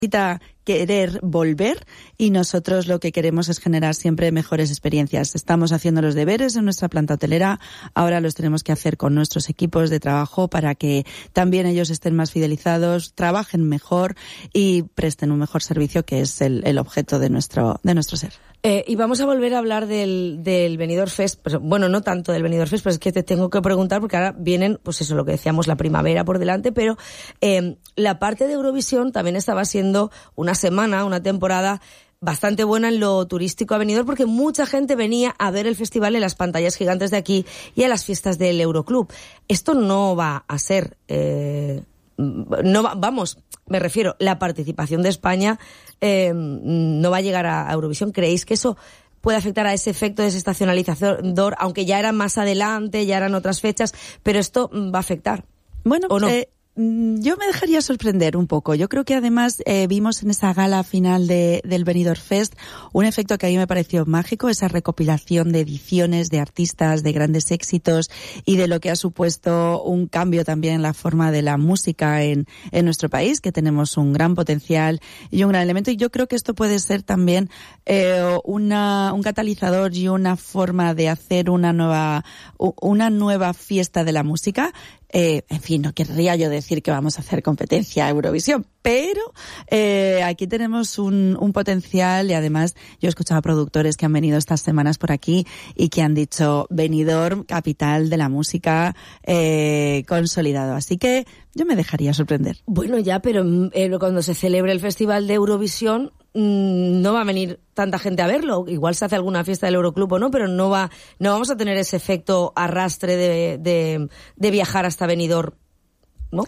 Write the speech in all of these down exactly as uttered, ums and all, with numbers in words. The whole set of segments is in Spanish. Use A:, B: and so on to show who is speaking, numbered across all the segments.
A: necesita querer volver y nosotros lo que queremos es generar siempre mejores experiencias. Estamos haciendo los deberes en nuestra planta hotelera, ahora los tenemos que hacer con nuestros equipos de trabajo para que también ellos estén más fidelizados, trabajen mejor y presten un mejor servicio, que es el, el objeto de nuestro, de nuestro ser.
B: Eh, y vamos a volver a hablar del, del Benidorm Fest, pues, bueno, no tanto del Benidorm Fest, pero es que te tengo que preguntar porque ahora vienen, pues eso, lo que decíamos, la primavera por delante, pero eh, la parte de Eurovisión también estaba siendo una semana, una temporada bastante buena en lo turístico a Benidorm, porque mucha gente venía a ver el festival en las pantallas gigantes de aquí y a las fiestas del Euroclub. Esto no va a ser, eh, no va, vamos, me refiero, la participación de España eh, no va a llegar a, a Eurovisión. ¿Creéis que eso puede afectar a ese efecto desestacionalizador, aunque ya era más adelante, ya eran otras fechas, pero esto va a afectar?
A: Bueno,
B: ¿o no?
A: Eh... Yo me dejaría sorprender un poco. Yo creo que además eh, vimos en esa gala final de, del Benidorm Fest un efecto que a mí me pareció mágico, esa recopilación de ediciones, de artistas, de grandes éxitos y de lo que ha supuesto un cambio también en la forma de la música en, en nuestro país, que tenemos un gran potencial y un gran elemento. Y yo creo que esto puede ser también eh, una, un catalizador y una forma de hacer una nueva, una nueva fiesta de la música. Eh, en fin, no querría yo decir que vamos a hacer competencia a Eurovisión, pero eh, aquí tenemos un, un potencial y además yo he escuchado a productores que han venido estas semanas por aquí y que han dicho Benidorm, capital de la música, eh, consolidado. Así que yo me dejaría sorprender.
B: Bueno, ya, pero eh, cuando se celebre el Festival de Eurovisión mmm, no va a venir tanta gente a verlo. Igual se hace alguna fiesta del Euroclub o no, pero no va, no vamos a tener ese efecto arrastre de, de, de viajar hasta Benidorm, ¿no?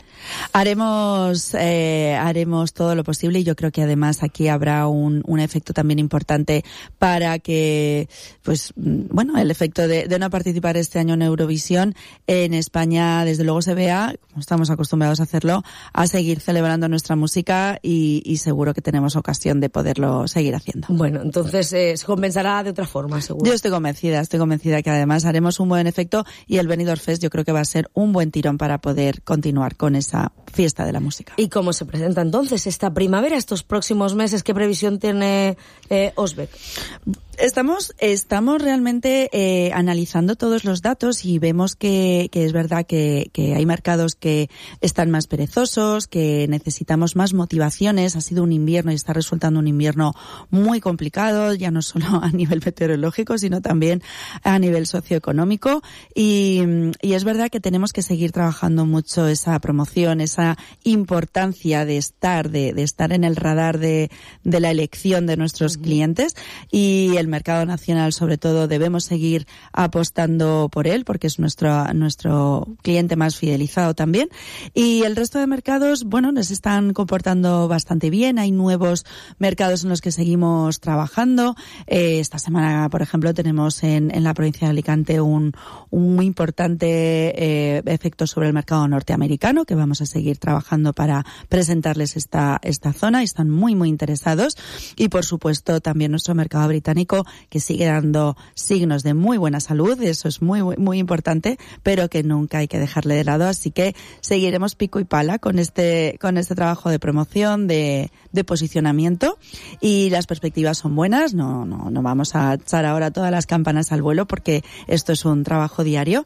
A: Haremos eh, haremos todo lo posible y yo creo que además aquí habrá un, un efecto también importante para que, pues, bueno, el efecto de, de no participar este año en Eurovisión en España, desde luego se vea, como estamos acostumbrados a hacerlo, a seguir celebrando nuestra música y, y seguro que tenemos ocasión de poderlo seguir haciendo.
B: Bueno, entonces eh, se compensará de otra forma, seguro.
A: Yo estoy convencida, estoy convencida que además haremos un buen efecto y el Benidorm Fest yo creo que va a ser un buen tirón para poder continuar con esa fiesta de la música.
B: ¿Y cómo se presenta entonces esta primavera, estos próximos meses? ¿Qué previsión tiene eh, Özbek?
A: Estamos, estamos realmente eh, analizando todos los datos y vemos que, que es verdad que, que hay mercados que están más perezosos, que necesitamos más motivaciones. Ha sido un invierno y está resultando un invierno muy complicado, ya no solo a nivel meteorológico, sino también a nivel socioeconómico. Y, y es verdad que tenemos que seguir trabajando mucho esa promoción, esa importancia de estar, de, de estar en el radar de, de la elección de nuestros uh-huh. clientes. Y el mercado nacional, sobre todo, debemos seguir apostando por él porque es nuestro nuestro cliente más fidelizado también. Y el resto de mercados, bueno, nos están comportando bastante bien. Hay nuevos mercados en los que seguimos trabajando. Eh, esta semana, por ejemplo, tenemos en, en la provincia de Alicante un, un muy importante eh, efecto sobre el mercado norteamericano que vamos a seguir trabajando para presentarles esta esta zona y están muy, muy interesados. Y, por supuesto, también nuestro mercado británico que sigue dando signos de muy buena salud, eso es muy, muy, muy importante, pero que nunca hay que dejarle de lado, así que seguiremos pico y pala con este, con este trabajo de promoción, de, de posicionamiento y las perspectivas son buenas, no, no, no vamos a echar ahora todas las campanas al vuelo porque esto es un trabajo diario,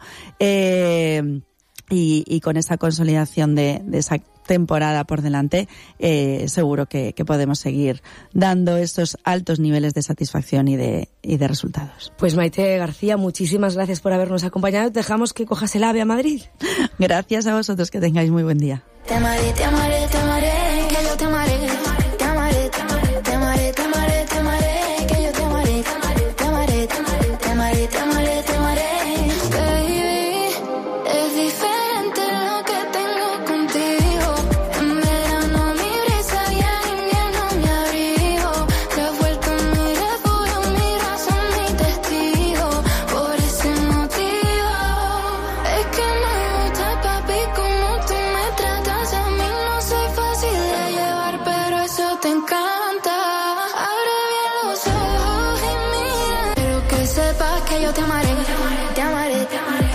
A: eh, y, y con esa consolidación de, de esa temporada por delante, eh, seguro que, que podemos seguir dando estos altos niveles de satisfacción y de, y de resultados.
B: Pues Maite García, muchísimas gracias por habernos acompañado. Dejamos que cojas el AVE a Madrid.
A: Gracias a vosotros, que tengáis muy buen día.
C: Te amaré, te amaré, te amaré, que yo te amaré. Te amaré, te amaré, te amaré, te amaré, te amaré, que yo te amaré. Te amaré, te amaré, te amaré, te amaré, te amaré. Baby, es diferente lo que tengo contigo. En verano mi brisa y en invierno mi abrigo. Te has vuelto mi refugio, mi razón, mi testigo. Por ese motivo es que me gusta, papi, como tú me tratas. A mí no soy fácil de llevar, pero eso te encanta. Abre bien los ojos y mira, pero que sepas que yo te amaré, te amaré, te amaré.